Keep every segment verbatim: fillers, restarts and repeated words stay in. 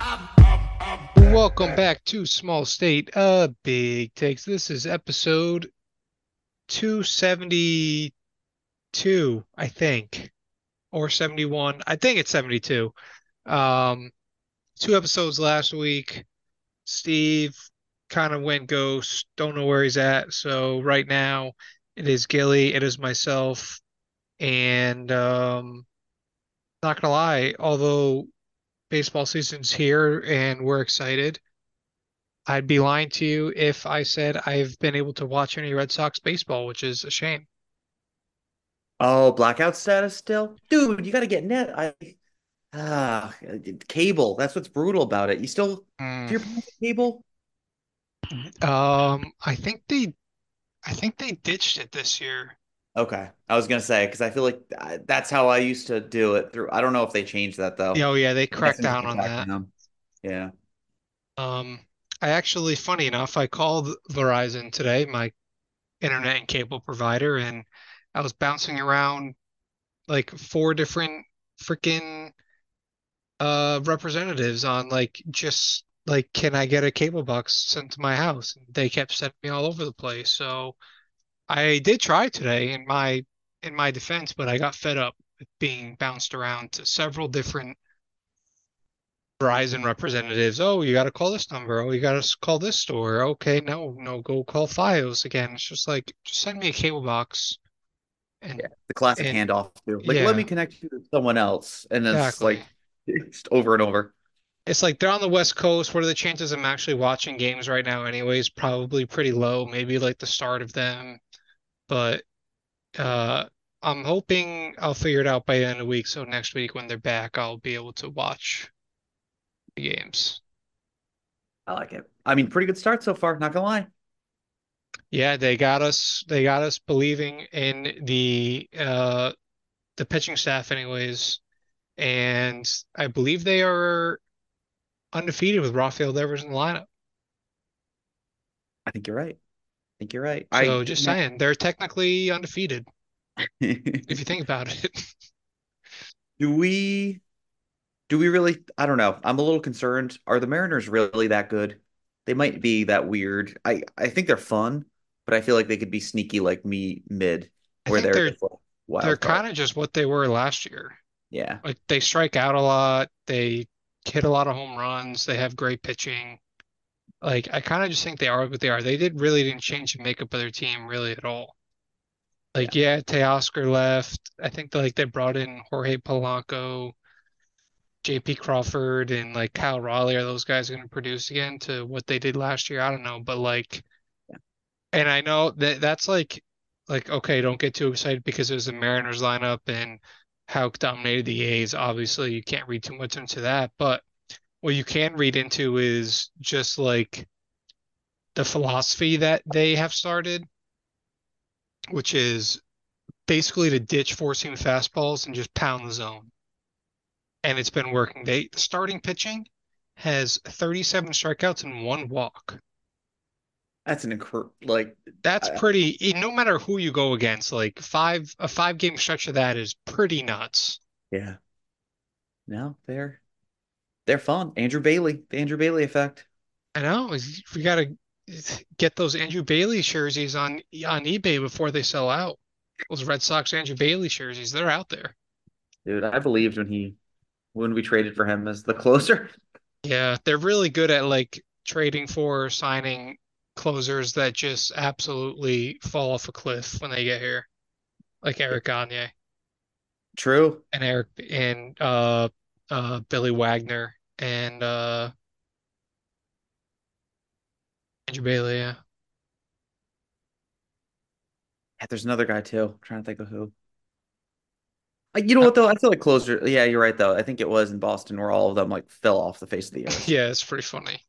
Welcome back to Small State of Big Takes. This is episode two seventy-two, I think, or seventy-one. I think it's seventy-two. Um, Two episodes last week. Steve kind of went ghost. Don't know where he's at. So right now it is Gilly, it is myself, and um, not gonna lie, although baseball season's here and we're excited. I'd be lying to you if I said I've been able to watch any Red Sox baseball, which is a shame. Oh, blackout status still? Dude, you got to get net. I ah, cable. That's what's brutal about it. You still do Mm. your parents have cable? Um, I think they, I think they ditched it this year. Okay. I was gonna say because I feel like uh, that's how I used to do it through. I don't know if they changed that though. Oh yeah, they I'm cracked guessing they down went on back that. down. Yeah. Um, I actually, funny enough, I called Verizon today, my internet and cable provider, and I was bouncing around like four different freaking uh representatives on like just like can I get a cable box sent to my house? And they kept sending me all over the place. So I did try today in my in my defense, but I got fed up with being bounced around to several different Verizon representatives. Oh, you got to call this number. Oh, you got to call this store. Okay, no, no, go call Fios again. It's just like just send me a cable box Yeah. and The classic and handoff too. Like, let me yeah, connect you to someone else, and then it's exactly. like it's over and over. It's like they're on the West Coast. What are the chances I'm actually watching games right now anyways? Probably pretty low, maybe like the start of them. But Uh, I'm hoping I'll figure it out by the end of the week. So next week when they're back, I'll be able to watch the games. I like it. I mean, pretty good start so far. Not gonna lie. Yeah, they got us. They got us believing in the uh the pitching staff, anyways. And I believe they are undefeated with Rafael Devers in the lineup. I think you're right. I think you're right. I So just saying, they're technically undefeated if you think about it. do we do we really I don't know. I'm a little concerned. Are the Mariners really that good? They might be that weird. I I think they're fun, but I feel like they could be sneaky like me mid I where think they're they're just like they're wild card. kind of just what they were last year. Yeah. Like they strike out a lot, they hit a lot of home runs, they have great pitching. Like I kind of just think they are what they are. They did really didn't change the makeup of their team really at all. Yeah. Like yeah, Teoscar left. I think like they brought in Jorge Polanco, J P Crawford, and like Kyle Raleigh. Are those guys going to produce again to what they did last year? I don't know, but like, and I know that that's like, like okay, don't get too excited because it was the Mariners lineup and how it dominated the A's. Obviously, you can't read too much into that, but what you can read into is just like the philosophy that they have started, which is basically to ditch four seam fastballs and just pound the zone. And it's been working. They starting pitching has thirty-seven strikeouts and one walk. That's an incre like That's uh, pretty, no matter who you go against, like five, a five game stretch of that is pretty nuts. yeah. No, they're they're fun. Andrew Bailey, the Andrew Bailey effect. I know we got to get those Andrew Bailey jerseys on on eBay before they sell out. Those Red Sox Andrew Bailey jerseys, they're out there. Dude, I believed when he when we traded for him as the closer. Yeah, they're really good at like trading for signing closers that just absolutely fall off a cliff when they get here, like Eric Gagne True. and Eric and uh uh Billy Wagner and uh Andrew Bailey. Yeah, Yeah, there's another guy too. I'm trying to think of who. Uh, You know Uh, what though? I feel like closer. Yeah, you're right though. I think it was in Boston where all of them like fell off the face of the earth. yeah, it's pretty funny.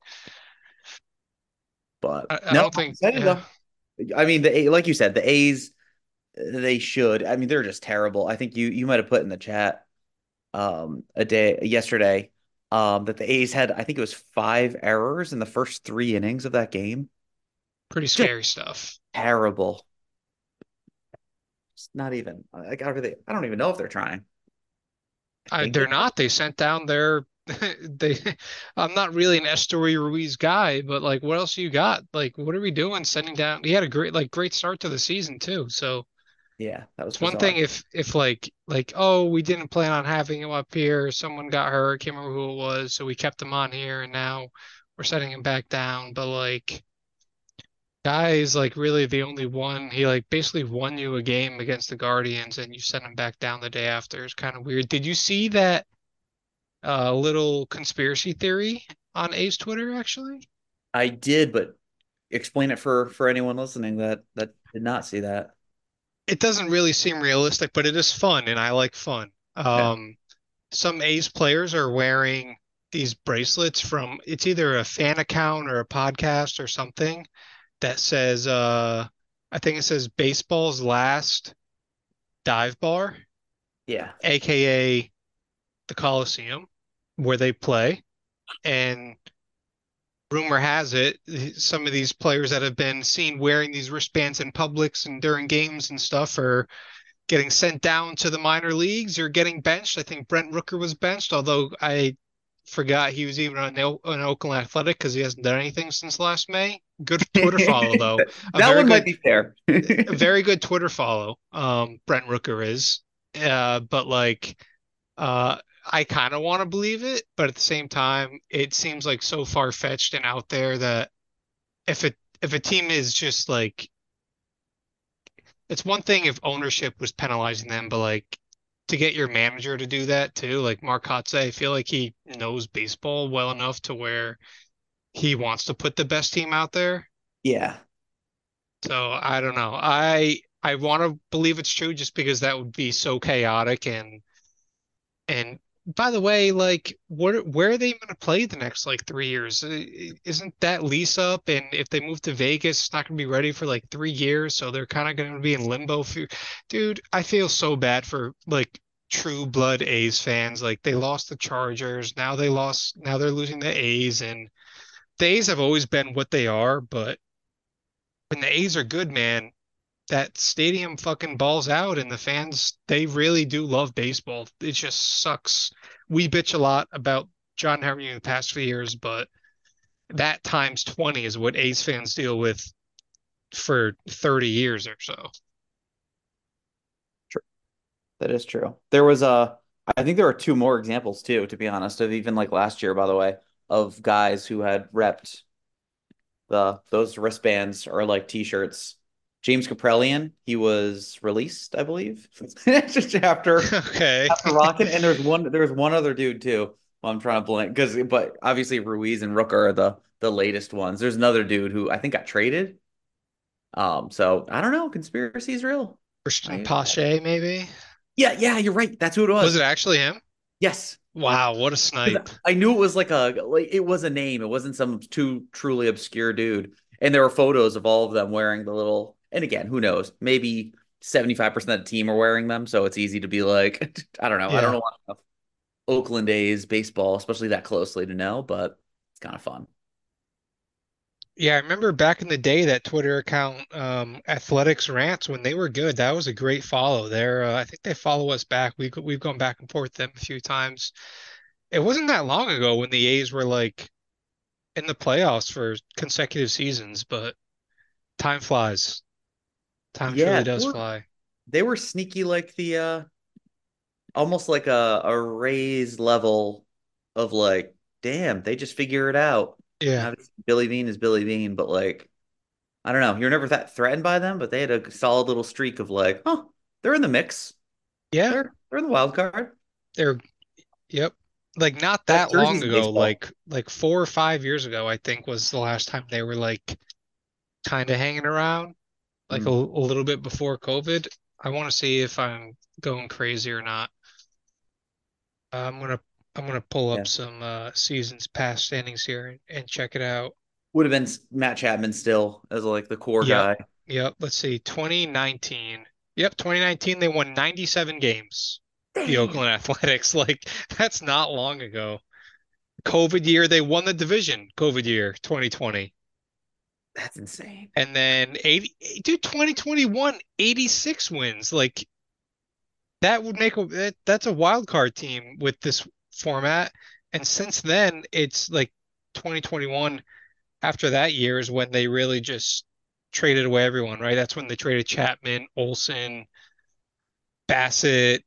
But I, I no, don't I'm think. excited Yeah, though. I mean, the A, like you said, the A's they should. I mean, they're just terrible. I think you you might have put in the chat um a day yesterday um that the A's had I think it was five errors in the first three innings of that game. pretty Just scary stuff. terrible. It's not even like I really I don't even know if they're trying. I I, think they they're are. not. They sent down their they I'm not really an Estory Ruiz guy, but like what else you got? Like what are we doing sending down? He had a great like great start to the season too. So Yeah, that was it's one thing bizarre. if if like like oh we didn't plan on having him up here, someone got hurt, can't remember who it was, so we kept him on here and now we're setting him back down. But like guy is like really the only one. He like basically won you a game against the Guardians and you sent him back down the day after. It's kind of weird. Did you see that uh, little conspiracy theory on A's Twitter actually? I did, but explain it for for anyone listening that that did not see that. It doesn't really seem realistic, but it is fun and I like fun. Okay. Um, some A's players are wearing these bracelets from it's either a fan account or a podcast or something that says uh I think it says baseball's last dive bar, Yeah. aka the Coliseum, where they play. And rumor has it, some of these players that have been seen wearing these wristbands in publics and during games and stuff are getting sent down to the minor leagues or getting benched. I think Brent Rooker was benched, although I forgot he was even on an Oakland Athletic because he hasn't done anything since last May. Good Twitter follow though. A That very one might good, be fair. a very good Twitter follow. Um, Brent Rooker is, uh, but like Uh, I kind of want to believe it, but at the same time, it seems like so far-fetched and out there that if it if a team is just like it's one thing if ownership was penalizing them, but like to get your manager to do that too, like Mark Kotze, I feel like he knows baseball well enough to where he wants to put the best team out there. Yeah. So I don't know. I I want to believe it's true just because that would be so chaotic and And by the way, like, what, where are they going to play the next like three years? Uh, Isn't that lease up? And if they move to Vegas, it's not going to be ready for like three years, so they're kind of going to be in limbo. For, dude, I feel so bad for like true blood A's fans. Like they lost the Chargers, now they lost, now they're losing the A's, and the A's have always been what they are. But when the A's are good, man, that stadium fucking balls out and the fans they really do love baseball. It just sucks. We bitch a lot about John Henry in the past few years, but that times twenty is what A's fans deal with for thirty years or so. True. That is true. There was a, I think there were two more examples too, to be honest, of even like last year, by the way, of guys who had repped the those wristbands or like t-shirts. James Kaprelian, he was released, I believe, just after Okay. after rocking. And there's one there's one other dude too. Well, I'm trying to blank because but obviously Ruiz and Rooker are the the latest ones. There's another dude who I think got traded. Um, so I don't know. Conspiracy is real. Christian I, Pache, maybe? yeah, yeah, you're right. That's who it Was was. it actually him? Yes. Wow, what a 'Cause snipe. I knew it was like a like it was a name. It wasn't some too truly obscure dude. And there were photos of all of them wearing the little. And again, who knows? Maybe seventy-five percent of the team are wearing them, so it's easy to be like, I don't know. I don't Yeah. know enough Oakland A's baseball, especially that closely to know, but it's kind of fun. Yeah, I remember back in the day that Twitter account, um, Athletics Rants, when they were good. That was a great follow. They're, uh, I think they follow us back. We've we've gone back and forth with them a few times. It wasn't that long ago when the A's were like in the playoffs for consecutive seasons, but time flies. Time Yeah, truly they does were fly. they were sneaky like the uh almost like a a Rays level of like, damn, they just figure it out. Yeah. Obviously, Billy Bean is Billy Bean, but like I don't know. You're never that threatened by them, but they had a solid little streak of like, oh, they're in the mix. Yeah. They're they're in the wild card. They're, yep. Like not Best that long jerseys in ago, baseball. like like four or five years ago, I think was the last time they were like kind of hanging around. Like a, Mm, a little bit before COVID. I want to see if I'm going crazy or not. Uh, I'm gonna I'm gonna pull yeah. up some uh, seasons past standings here and, and check it out. Would have been Matt Chapman still as like the core Yep, guy. yep. Let's see, twenty nineteen. Yep, twenty nineteen they won ninety-seven games. The Damn. Oakland Athletics, like that's not long ago. COVID year they won the division. COVID year twenty twenty. That's insane. And then eighty, dude, twenty twenty-one, eighty-six wins. Like that would make a that, that's a wild card team with this format. And since then, it's like twenty twenty-one. After that year is when they really just traded away everyone, right? That's when they traded Chapman, Olson, Bassett,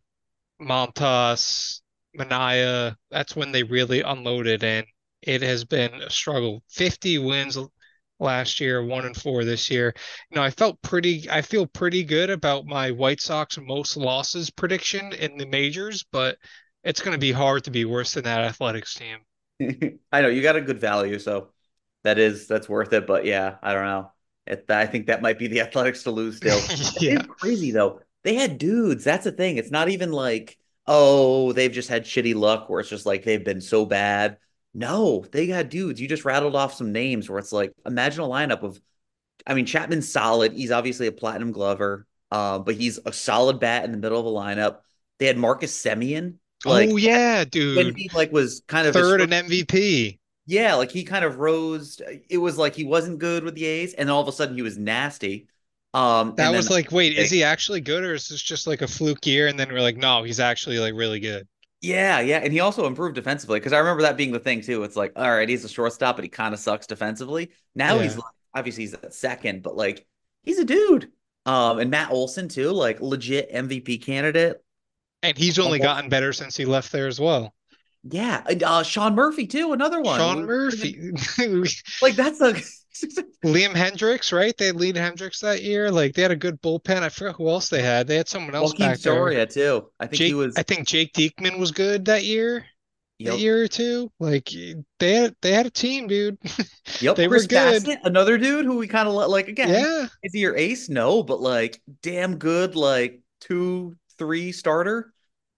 Montas, Manaea. That's when they really unloaded, and it has been a struggle. fifty wins last year, one and four this year. You know, I felt pretty, I feel pretty good about my White Sox most losses prediction in the majors, but it's going to be hard to be worse than that Athletics team. I know you got a good value, so that is that's worth it. But yeah, I don't know. It, I think that might be the Athletics to lose still. Yeah. It's crazy though. They had dudes. That's the thing. It's not even like, oh, they've just had shitty luck where it's just like they've been so bad. No, they got dudes. You just rattled off some names where it's like, imagine a lineup of, I mean, Chapman's solid. He's obviously a platinum glover, uh, but he's a solid bat in the middle of a lineup. They had Marcus Semien, Oh like yeah, when dude. he like was kind of his Third first. and M V P. Yeah, like he kind of rose. It was like he wasn't good with the A's, and then all of a sudden he was nasty. Um, That and then was like, wait, is they, he actually good or is this just like a fluke year? And then we're like, no, he's actually like really good. yeah, yeah, and he also improved defensively because I remember that being the thing too. It's like, all right, he's a shortstop, but he kind of sucks defensively. Now he's Yeah. like, obviously he's at second, but like he's a dude. Um, and Matt Olson too, like legit M V P candidate. And he's only Almost. gotten better since he left there as well. Yeah, and, uh, Sean Murphy too, another one. Sean We- Murphy. Like that's a Liam Hendricks, right? They had Liam Hendricks that year. Like they had a good bullpen. I forgot who else they had. They had someone else Joaquin back there. Soria too. I think he Jake, I was. think Jake Diekman was good that year, that Yep. year or two. Like they had they had a team, dude. Yep, They were Chris good. Bassett, another dude who we kind of like again. Yeah. Is he your ace? No, but like damn good, like two, three starter.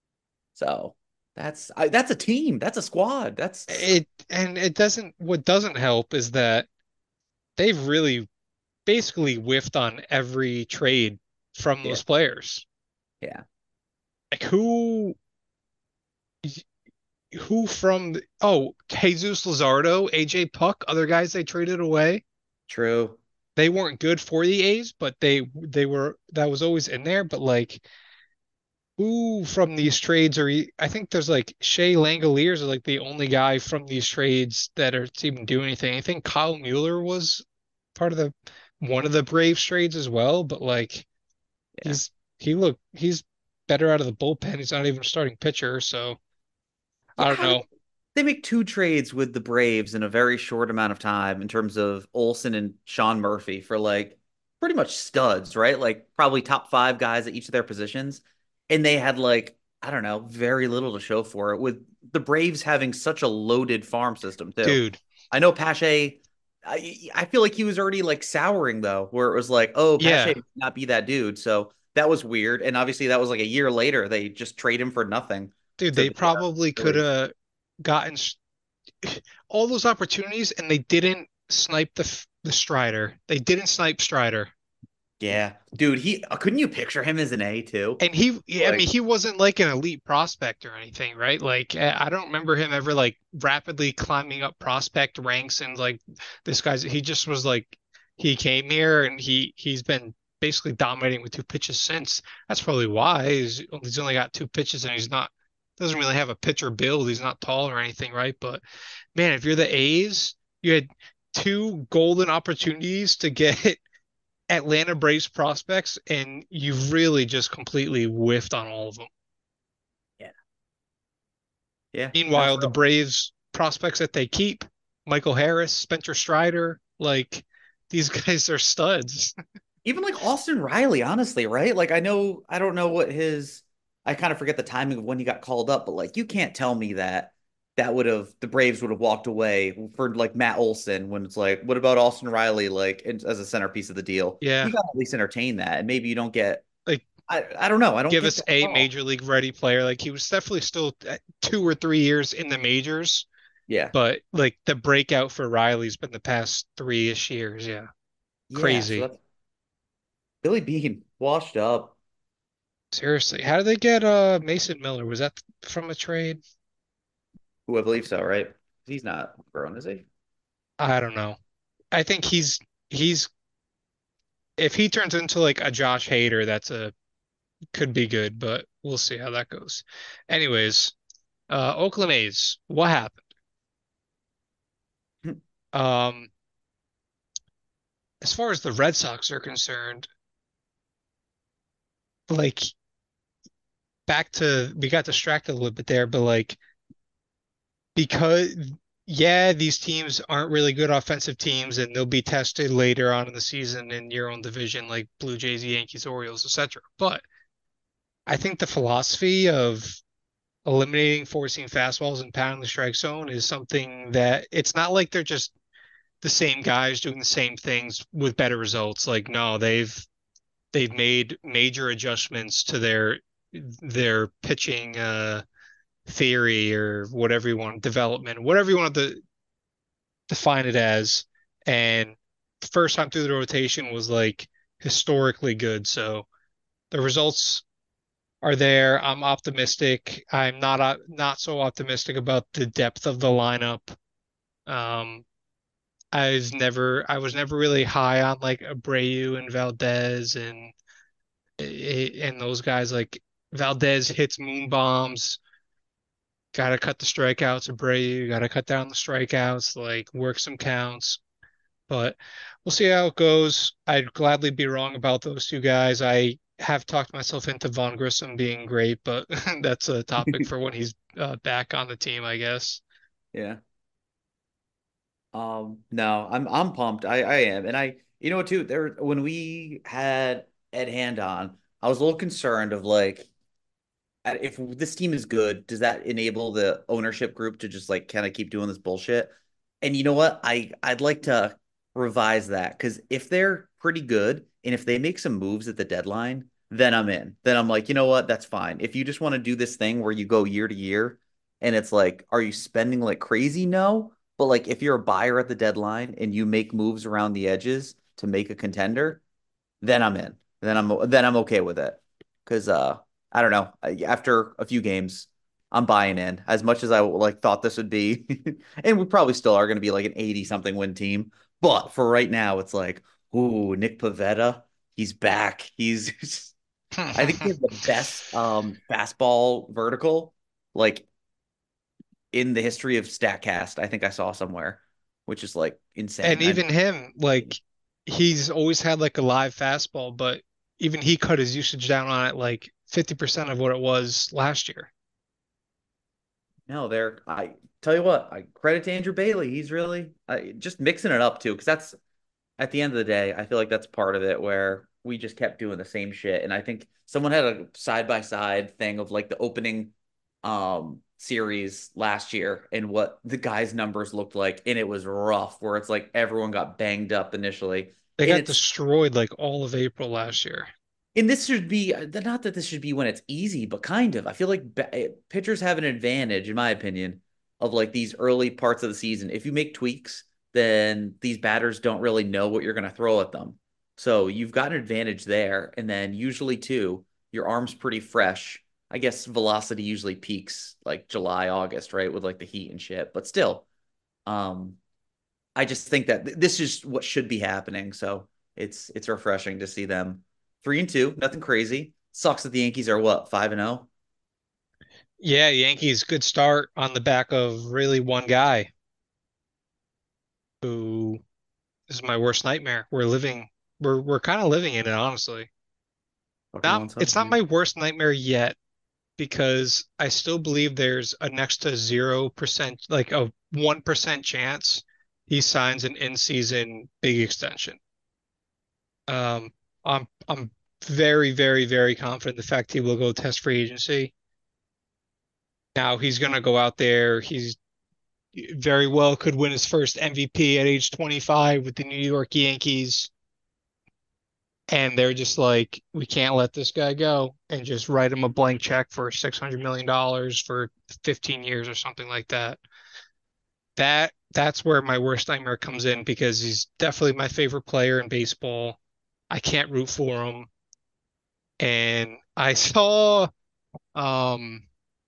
So that's I, that's a team. That's a squad. That's It and it doesn't what doesn't help is that they've really basically whiffed on every trade from yeah, those players. yeah, Like who who from the, oh, Jesus Luzardo, A J Puck, other guys they traded away. true. They weren't good for the A's, but they they were that was always in there. But like who from these trades are e- I think there's like Shea Langoliers is like the only guy from these trades that are to even do anything. I think Kyle Mueller was part of the one of the Braves trades as well, but like Yeah, he's he look he's better out of the bullpen. He's not even a starting pitcher, so yeah. I don't How did know. they make two trades with the Braves in a very short amount of time in terms of Olson and Sean Murphy for like pretty much studs, right? Like probably top five guys at each of their positions. And they had like, I don't know, very little to show for it with the Braves having such a loaded farm system too. Dude, I know Pache, I, I feel like he was already like souring though, where it was like, oh, Pache yeah. might not be that dude. So that was weird. And obviously that was like a year later. They just trade him for nothing Dude, to they the uh, probably could Phillies. have gotten all those opportunities and they didn't snipe the the Strider. They didn't snipe Strider. Yeah, dude, he uh, couldn't you picture him as an A too? And he, yeah, I mean, Like, he wasn't like an elite prospect or anything, right? Like, I I don't remember him ever like rapidly climbing up prospect ranks and like this guy's, he just was like, he came here and he, he's been basically dominating with two pitches since. That's probably why he's, he's only got two pitches and he's not, doesn't really have a pitcher build. He's not tall or anything, right? But man, if you're the A's, you had two golden opportunities to get Atlanta Braves prospects, and you've really just completely whiffed on all of them. yeah, yeah, no, Meanwhile, for the real. Braves prospects that they keep, Michael Harris, Spencer Strider, like these guys are studs. Even like Austin Riley, honestly, right? Like, I know, I don't know what his, I kind of forget the timing of when he got called up, but like, you can't tell me that that would have the Braves would have walked away for like Matt Olson when it's like, what about Austin Riley, like in, as a centerpiece of the deal? Yeah, You got to at least entertain that, and maybe you don't get. like I, I don't know. I don't give get us that a at all. major league ready player. Like he was definitely still at two or three years in the majors, Yeah, but like the breakout for Riley's been the past three-ish years. Yeah, yeah. So crazy. that's Billy Bean washed up. Seriously, how did they get uh Mason Miller? Was that from a trade? Who I believe so, right? He's not grown, is he? I don't know. I think he's he's if he turns into like a Josh Hader, that's a could be good, but we'll see how that goes. Anyways, Uh, Oakland A's, what happened? Um, as far as the Red Sox are concerned, like back to we got distracted a little bit there, but like because yeah, these teams aren't really good offensive teams and they'll be tested later on in the season in your own division like Blue Jays, Yankees, Orioles, et cetera. But I think the philosophy of eliminating four-seam fastballs and pounding the strike zone is something that it's not like they're just the same guys doing the same things with better results. Like no, they've they've made major adjustments to their their pitching uh theory or whatever you want, development, whatever you want to define it as. And the first time through the rotation was like historically good. So the results are there. I'm optimistic. I'm not uh, not so optimistic about the depth of the lineup. Um, I've never, I was never really high on like Abreu and Valdez and and those guys. Like Valdez hits moon bombs. Got to cut the strikeouts. Abreu got to cut down the strikeouts. Like work some counts. But we'll see how it goes. I'd gladly be wrong about those two guys. I have talked myself into Von Grissom being great, but that's a topic for when he's uh, back on the team, I guess. Yeah. Um, no, I'm I'm pumped. I I am. And I you know what too, there when we had Ed Hand on, I was a little concerned of like uh, if this team is good, does that enable the ownership group to just like kind of keep doing this bullshit? And you know what? I I'd like to revise that because if they're pretty good and if they make some moves at the deadline, then I'm in. Then I'm like, you know what? That's fine. If you just want to do this thing where you go year to year and it's like, are you spending like crazy? No. But like if you're a buyer at the deadline and you make moves around the edges to make a contender, then I'm in. Then I'm then I'm okay with it. Because uh, I don't know. After a few games, I'm buying in. As much as I like thought this would be, and we probably still are going to be like an eighty something win team. But for right now, it's like, ooh, Nick Pivetta, he's back. He's I think he has the best um fastball vertical like in the history of Statcast. I think I saw somewhere, which is like And insane. I even him, like he's always had like a live fastball, but even he cut his usage down on it like fifty percent of what it was last year. No, they're I tell you what, I credit to Andrew Bailey. He's really I, just mixing it up too, because that's at the end of the day, I feel like that's part of it where we just kept doing the same shit. And I think someone had a side by side thing of like the opening um series last year and what the guys' numbers looked like, and it was rough, where it's like everyone got banged up initially. They And got it's destroyed like all of April last year. and this should be not that this should be when it's easy, but kind of. I feel like ba- pitchers have an advantage, in my opinion, of like these early parts of the season. If you make tweaks, then these batters don't really know what you're going to throw at them. So you've got an advantage there. And then usually, too, your arm's pretty fresh. I guess velocity usually peaks like July, August, right? With like the heat and shit. But still, um, I just think that th- this is what should be happening. So it's it's refreshing to see them three and two, nothing crazy. Sucks that the Yankees are what five and zero. Yeah, Yankees good start on the back of really one guy who this is my worst nightmare. We're living we're we're kind of living in it, honestly. Not Pokemon it's Sun. not Yeah. my worst nightmare yet because I still believe there's a next to zero percent, like a one percent chance he signs an in-season big extension. Um, I'm I'm very, very, very confident the fact he will go test free agency. Now he's gonna go out there. He's very well could win his first M V P at age twenty-five with the New York Yankees. And they're just like, we can't let this guy go and just write him a blank check for six hundred million dollars for fifteen years or something like that. That that's where my worst nightmare comes in because he's definitely my favorite player in baseball. I can't root for him. And I saw um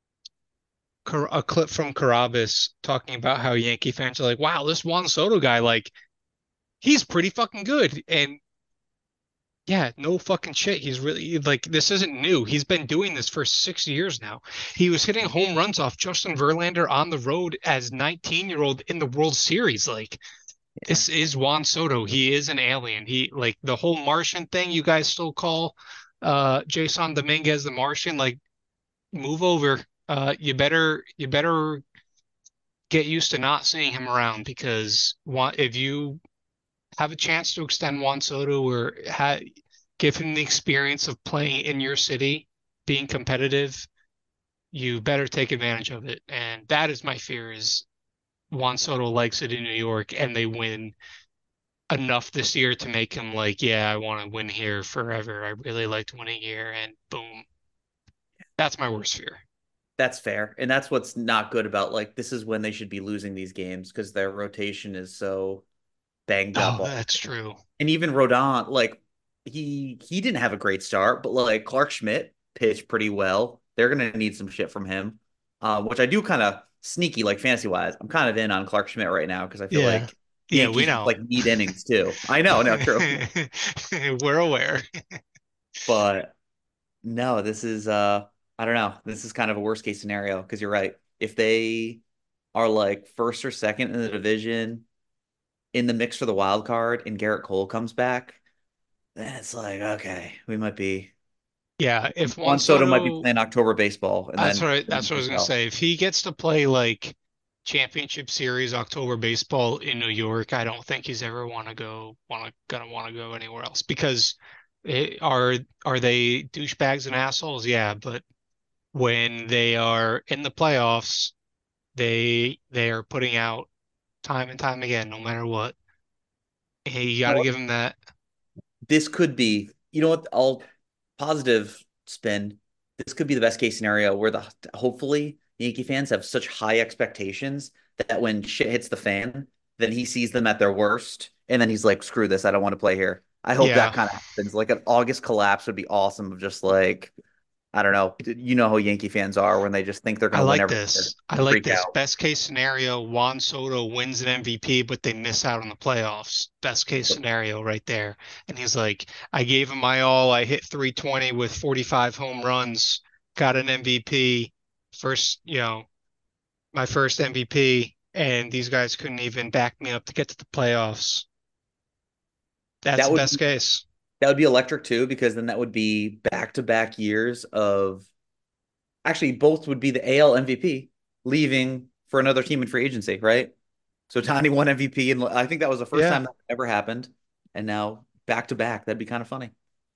a clip from Carabas talking about how Yankee fans are like, wow, this Juan Soto guy, like, he's pretty fucking good. And Yeah, no fucking shit. He's really like this isn't new. He's been doing this for six years now. He was hitting home runs off Justin Verlander on the road as nineteen year old in the World Series. Like Yeah. this is Juan Soto. He is an alien. He like the whole Martian thing you guys still call uh Jason Dominguez the Martian. Like move over. Uh, you better you better get used to not seeing him around because one, if you have a chance to extend Juan Soto or ha give him the experience of playing in your city, being competitive, you better take advantage of it. And that is my fear is Juan Soto likes it in New York and they win enough this year to make him like, yeah, I want to win here forever. I really liked winning here and boom. That's my worst fear. That's fair. And that's what's not good about like this is when they should be losing these games because their rotation is so banged up. Oh, that's true. And even Rodon, like he he didn't have a great start, but like Clark Schmidt pitched pretty well. They're gonna need some shit from him, uh, which I do kind of sneaky like fantasy wise. I'm kind of in on Clark Schmidt right now because I feel Yeah. like the Yeah, we Yankees just know. like need innings too. I know, no, true, We're aware. but no, this is uh, I don't know. This is kind of a worst case scenario because you're right. If they are like first or second in the division in the mix for the wild card and Garrett Cole comes back, then it's like, okay, we might be Yeah, if Juan Juan Soto might be Soto, playing October baseball, and that's then what I, that's what I was gonna say. If he gets to play like championship series October baseball in New York, I don't think he's ever want to go want to gonna want to go anywhere else because it, are are they douchebags and assholes? Yeah, but when they are in the playoffs, they they are putting out time and time again, no matter what. Hey, you got to no, give him that. this could be, you know what? I'll positive spin. This could be the best case scenario where the hopefully Yankee fans have such high expectations that when shit hits the fan, then he sees them at their worst, and then he's like, "Screw this! I don't want to play here." I hope that Yeah, kind of happens. Like an August collapse would be awesome. Of just like I don't know, you know how Yankee fans are when they just think they're I going to win like everything, this. I they like freak this. out. Best case scenario, Juan Soto wins an M V P, but they miss out on the playoffs. Best case scenario right there. And he's like, I gave him my all. I hit three twenty with forty-five home runs, got an M V P, first, you know, my first M V P, and these guys couldn't even back me up to get to the playoffs. That's That the would best case. that would be electric too, because then that would be back to back years of actually both would be the A L M V P leaving for another team in free agency, right? So Tani won M V P, and I think that was the first Yeah, time that ever happened. And now back to back, that'd be kind of funny.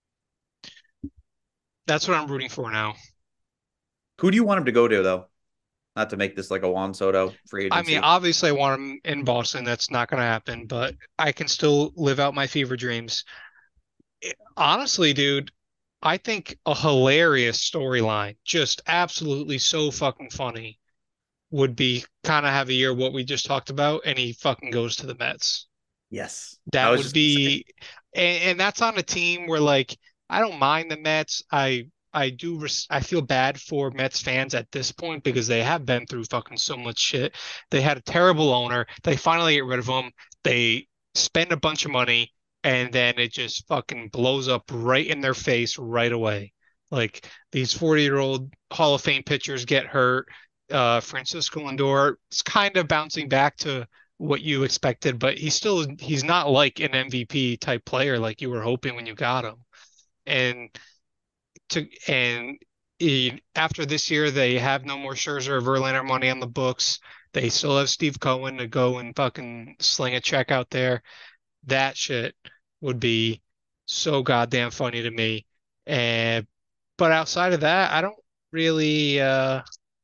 that's what I'm rooting for now. Who do you want him to go to though? Not to make this like a Juan Soto free I mean, agency. obviously, I want him in Boston. That's not going to happen, but I can still live out my fever dreams. Honestly, dude, I think a hilarious storyline, just absolutely so fucking funny, would be kind of have a year what we just talked about, and he fucking goes to the Mets. Yes, I That was would just gonna say be, and, and that's on a team where like I don't mind the Mets. I I do res I feel bad for Mets fans at this point because they have been through fucking so much shit. They had a terrible owner. They finally get rid of him. They spend a bunch of money and then it just fucking blows up right in their face right away. Like these forty year old Hall of Fame pitchers get hurt. Uh, Francisco Lindor is kind of bouncing back to what you expected, but he's still he's not like an M V P type player like you were hoping when you got him. And to and he, after this year, they have no more Scherzer or Verlander money on the books. They still have Steve Cohen to go and fucking sling a check out there. That shit would be so goddamn funny to me. And but outside of that, I don't really uh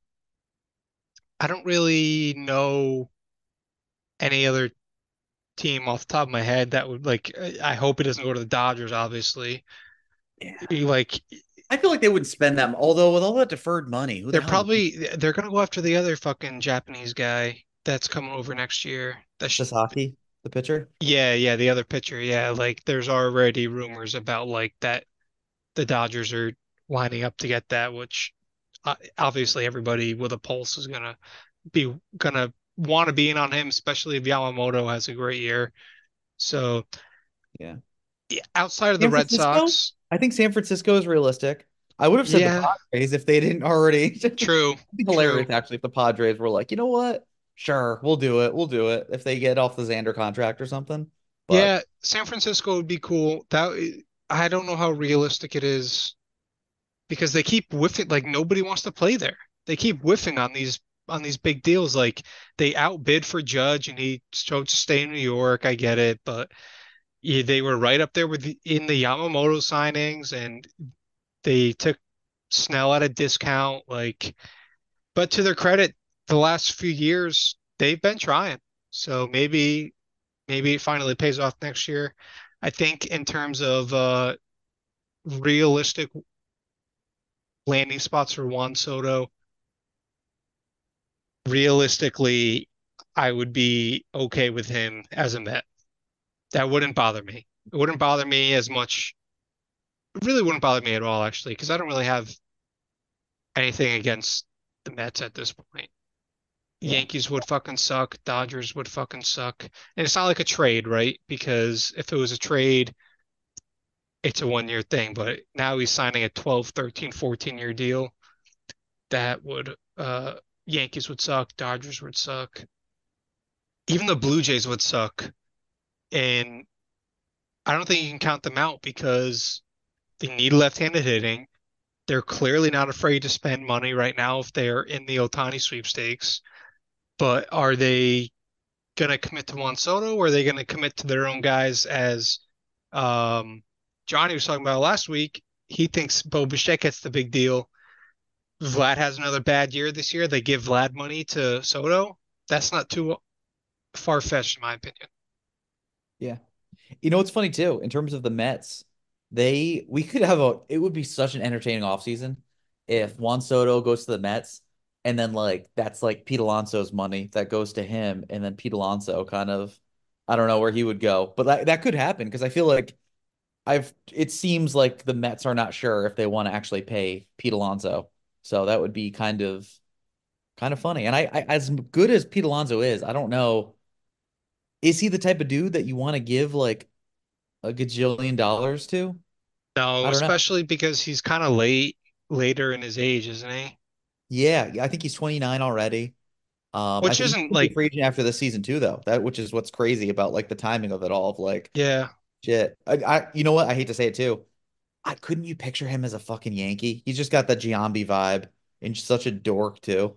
I don't really know any other team off the top of my head that would like I hope it doesn't go to the Dodgers, obviously. yeah. Like I feel like they wouldn't spend them. Although with all that deferred money, who the they're hell knows? probably they're gonna go after the other fucking Japanese guy that's coming over next year. That's Sasaki, the pitcher. yeah, yeah, the other pitcher. Yeah, like there's already rumors about like that the Dodgers are lining up to get that, which uh, obviously everybody with a pulse is gonna be gonna want to be in on him, especially if Yamamoto has a great year. So Yeah. Yeah, outside of the San Red Francisco? Sox, I think San Francisco is realistic. I would have said the yeah, Padres if they didn't already. It'd true, be true. hilarious actually if the Padres were like, you know what? Sure, we'll do it. We'll do it if they get off the Xander contract or something. But Yeah, San Francisco would be cool. That I don't know how realistic it is because they keep whiffing. Like nobody wants to play there. They keep whiffing on these on these big deals. Like they outbid for Judge, and he chose to stay in New York. I get it, but yeah, they were right up there with the, in the Yamamoto signings, and they took Snell at a discount. Like, but to their credit, the last few years they've been trying. So maybe maybe it finally pays off next year. I think in terms of uh, realistic landing spots for Juan Soto, realistically, I would be okay with him as a Met. That wouldn't bother me. It wouldn't bother me as much. It really wouldn't bother me at all, actually, because I don't really have anything against the Mets at this point. yeah. Yankees would fucking suck. Dodgers would fucking suck. And it's not like a trade, right? Because if it was a trade, it's a one year thing. But now he's signing a twelve, thirteen, fourteen year deal. That would, uh, Yankees would suck. Dodgers would suck. Even the Blue Jays would suck. And I don't think you can count them out because they need left-handed hitting. They're clearly not afraid to spend money right now if they're in the Ohtani sweepstakes. But are they going to commit to Juan Soto or are they going to commit to their own guys as um, Johnny was talking about last week? He thinks Bo Bichette gets the big deal. Vlad has another bad year this year. They give Vlad money to Soto. That's not too far-fetched, in my opinion. Yeah. You know what's funny too, in terms of the Mets, they we could have a it would be such an entertaining offseason if Juan Soto goes to the Mets and then like that's like Pete Alonso's money that goes to him and then Pete Alonso kind of I don't know where he would go. But that that could happen because I feel like I've it seems like the Mets are not sure if they want to actually pay Pete Alonso. So that would be kind of kind of funny. And I, I as good as Pete Alonso is, I don't know, is he the type of dude that you want to give like a gajillion dollars to? No, I don't know. especially because he's kind of late, later in his age, isn't he? Yeah, I think he's twenty-nine already. Um, I Which think he isn't could be a like, free agent after the season too, though. That which is what's crazy about like the timing of it all. Of like, yeah, shit. I, I, you know what? I hate to say it too. I couldn't you picture him as a fucking Yankee? He's just got the Giambi vibe and such a dork too.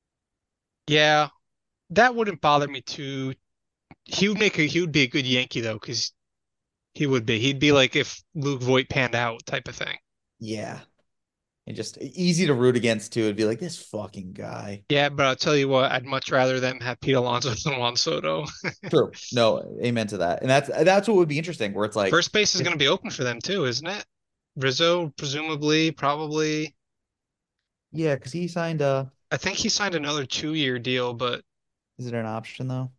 yeah, that wouldn't bother me too. He would make a, he would be a good Yankee though, because he would be. He'd be like if Luke Voit panned out type of thing. Yeah, and just easy to root against too. It'd be like this fucking guy. Yeah, but I'll tell you what, I'd much rather them have Pete Alonso than Juan Soto. True. No, amen to that. And that's that's what would be interesting. Where it's like, First base is if, going to be open for them too, isn't it? Rizzo, presumably, probably. yeah, because he signed a. I think he signed another two-year deal, but Is it an option though?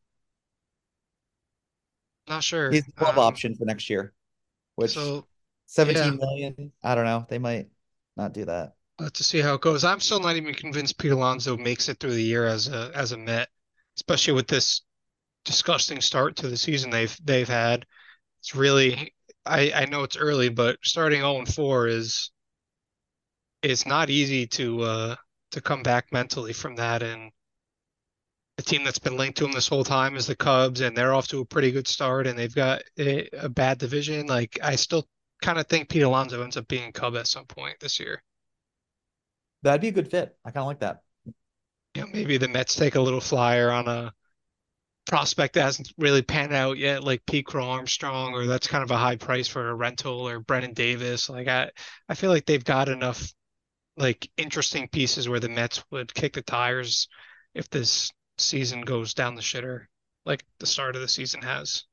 not He sure. has a club Um, option for next year, which so yeah, seventeen million. I don't know. They might not do that. let's just see how it goes. I'm still not even convinced Pete Alonso makes it through the year as a as a Met, especially with this disgusting start to the season they've they've had. It's really I I know it's early, but starting oh and four is is not easy to uh to come back mentally from that. And the team that's been linked to them this whole time is the Cubs, and they're off to a pretty good start, and they've got a, a bad division. Like I still kind of think Pete Alonso ends up being a Cub at some point this year. That'd be a good fit. I kind of like that. You know, maybe the Mets take a little flyer on a prospect that hasn't really panned out yet, like Pete Crow Armstrong, or that's kind of a high price for a rental, or Brennan Davis. Like I, I feel like they've got enough like interesting pieces where the Mets would kick the tires if this season goes down the shitter, like the start of the season has.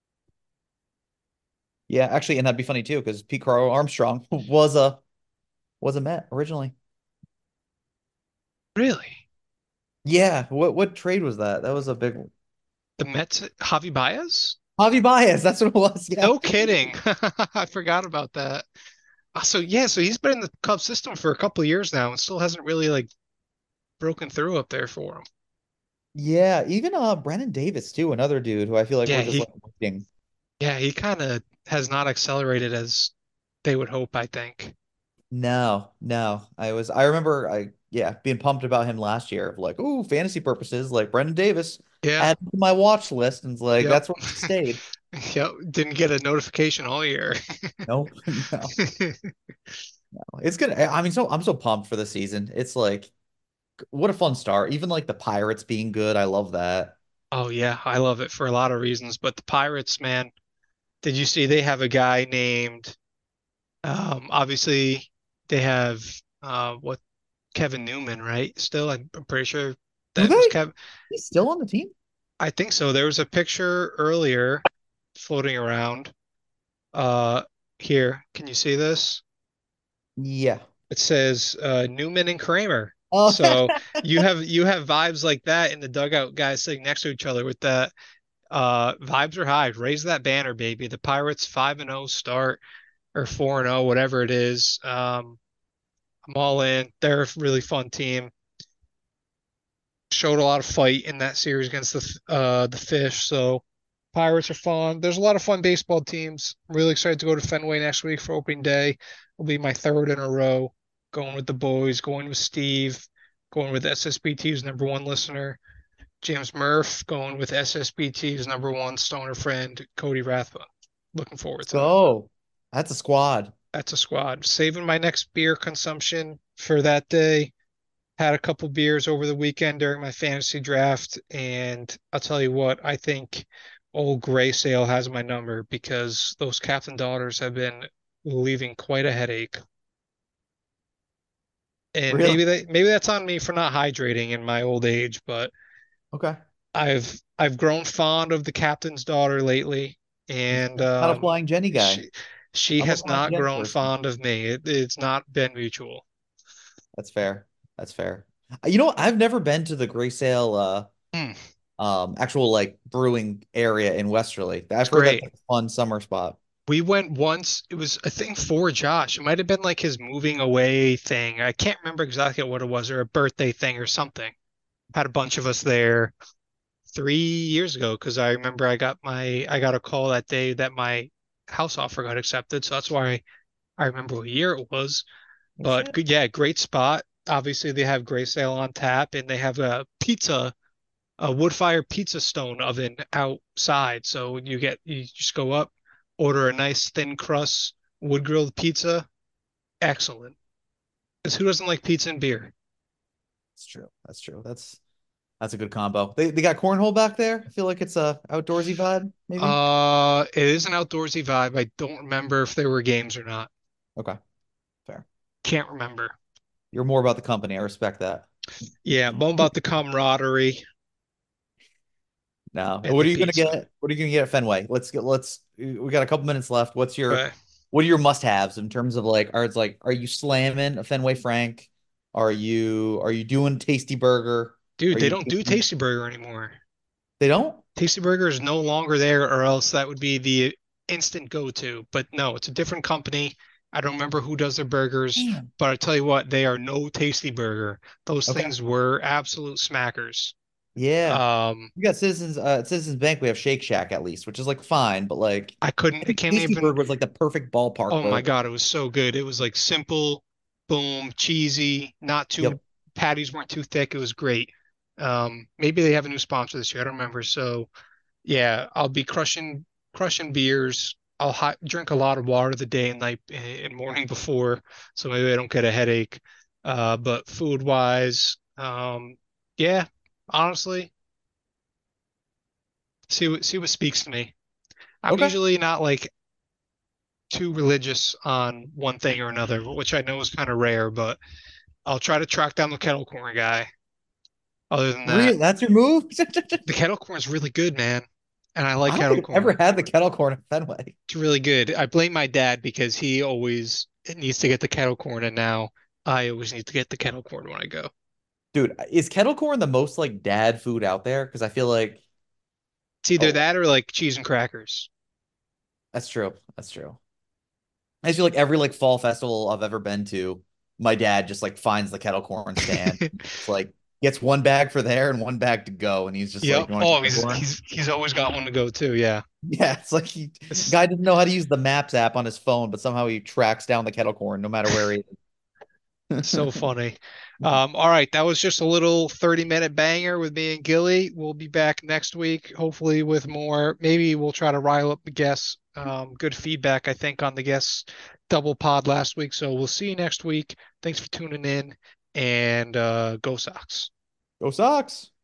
Yeah, actually, and that'd be funny too because Pete Crow Armstrong was a was a Met originally. Really? Yeah, what what trade was that? That was a big one. The Mets, Javi Baez? Javi Baez, that's what it was. Yeah. No kidding. I forgot about that. Uh, So yeah, so he's been in the Cubs system for a couple of years now and still hasn't really like broken through up there for him. Yeah, even uh Brennan Davis too, another dude who I feel like we're Yeah, just like he waiting. yeah, he kind of has not accelerated as they would hope, I think. No, no. I was I remember I yeah, being pumped about him last year of like, ooh, fantasy purposes, like Brendan Davis Yeah. added to my watch list and it's like Yep. that's where he stayed. Yep. Didn't get a notification all year. Nope. No. It's good. I mean, so I'm so pumped for the season. It's like what a fun start. Even like the Pirates being good. I love that. Oh yeah, I love it for a lot of reasons. But the Pirates, man, did you see they have a guy named um obviously they have uh what Kevin Newman, right? Still, I'm, I'm pretty sure Do that was they? Kev. He's still on the team? I think so. There was a picture earlier floating around. Uh here, can you see this? Yeah. It says uh Newman and Kramer. Oh, So you have you have vibes like that in the dugout, guys sitting next to each other with that. Uh, vibes are high. Raise that banner, baby. The Pirates five and oh start or four and oh, whatever it is. Um, I'm all in. They're a really fun team. Showed a lot of fight in that series against the uh the Fish. So Pirates are fun. There's a lot of fun baseball teams. I'm really excited to go to Fenway next week for opening day. It'll be my third in a row. Going with the boys, going with Steve, going with S S B T's number one listener, James Murph, going with S S B T's number one stoner friend, Cody Rathbun. Looking forward to that. go. That's a squad. That's a squad. Saving my next beer consumption for that day. Had a couple beers over the weekend during my fantasy draft, and I'll tell you what, I think old Gray Sale has my number because those Captain Daughters have been leaving quite a headache. And Really? maybe that maybe that's on me for not hydrating in my old age, but Okay. I've I've grown fond of the captain's daughter lately, and Not a um, flying Jenny guy. she she I'm a has flying not Jenny grown person. fond of me. It, it's not been mutual. That's fair. That's fair. Uh, You know what? I've never been to the Gray Sale uh Hmm, um actual like brewing area in Westerly. it's I've heard that's great. like a fun summer spot. We went once. It was I think for Josh. It might have been like his moving away thing. I can't remember exactly what it was, or a birthday thing or something. Had a bunch of us there three years ago because I remember I got my I got a call that day that my house offer got accepted. So that's why I remember what year it was. Oh But shit. good, yeah, great spot. Obviously, they have Gray Sale on tap, and they have a pizza, a wood fire pizza stone oven outside. So you get you just go up, order a nice thin crust wood grilled pizza. Excellent. Because who doesn't like pizza and beer? That's true. That's true. That's that's a good combo. They they got cornhole back there. I feel like it's a outdoorsy vibe, maybe. Uh, it is an outdoorsy vibe. I don't remember if there were games or not. Okay, fair. Can't remember. You're more about the company. I respect that. Yeah, more about the camaraderie Now, and what the are you gonna pizza. get? What are you gonna get at Fenway? Let's get. Let's. We got a couple minutes left. What's your Okay. what are your must-haves in terms of like? Are it's like? Are you slamming a Fenway Frank? Are you are you doing Tasty Burger? Dude, Are they you don't do doing? Tasty Burger anymore. They don't. Tasty Burger is no longer there, or else that would be the instant go-to. But no, it's a different company. I don't remember who does their burgers, Damn. but I tell you what, they are no Tasty Burger. Those Okay. things were absolute smackers. Yeah. Um, We got Citizens. Uh, at Citizens Bank. We have Shake Shack at least, which is like fine, but like I I couldn't, I think can't Tasty even, Burger was like the perfect ballpark oh my burger. God, it was so good. It was like simple, boom, cheesy, not too, Yep. patties weren't too thick. It was great. Um, maybe they have a new sponsor this year. I don't remember. So yeah, I'll be crushing crushing beers. I'll hot, drink a lot of water the day and night and morning before, so maybe I don't get a headache. Uh, but food wise, um, yeah, honestly, see what see what speaks to me. I'm Okay. usually not like too religious on one thing or another, which I know is kind of rare, but I'll try to track down the kettle corn guy. Other than that, Real. That's your move. the kettle corn is really good, man, and I like I don't kettle think I've ever corn. had the kettle corn at Fenway. It's really good. I blame my dad because he always needs to get the kettle corn, and now I always need to get the kettle corn when I go. Dude, is kettle corn the most like dad food out there? Because I feel like, It's either oh, that or like cheese and crackers. that's true. That's true. I feel like every like fall festival I've ever been to, my dad just like finds the kettle corn stand. It's like, Gets one bag for there and one bag to go, and he's just like, Yep. "You want to Oh, go he's corn?" he's he's always got one to go too. Yeah. Yeah, it's like he It's guy doesn't know how to use the Maps app on his phone, but somehow he tracks down the kettle corn no matter where he so is. funny. Um, all right, that was just a little thirty minute banger with me and Gilly. We'll be back next week, hopefully with more. Maybe we'll try to rile up the guests. Um, good feedback, I think, on the guests double pod last week. So we'll see you next week. Thanks for tuning in, and uh, go Sox. Go Sox.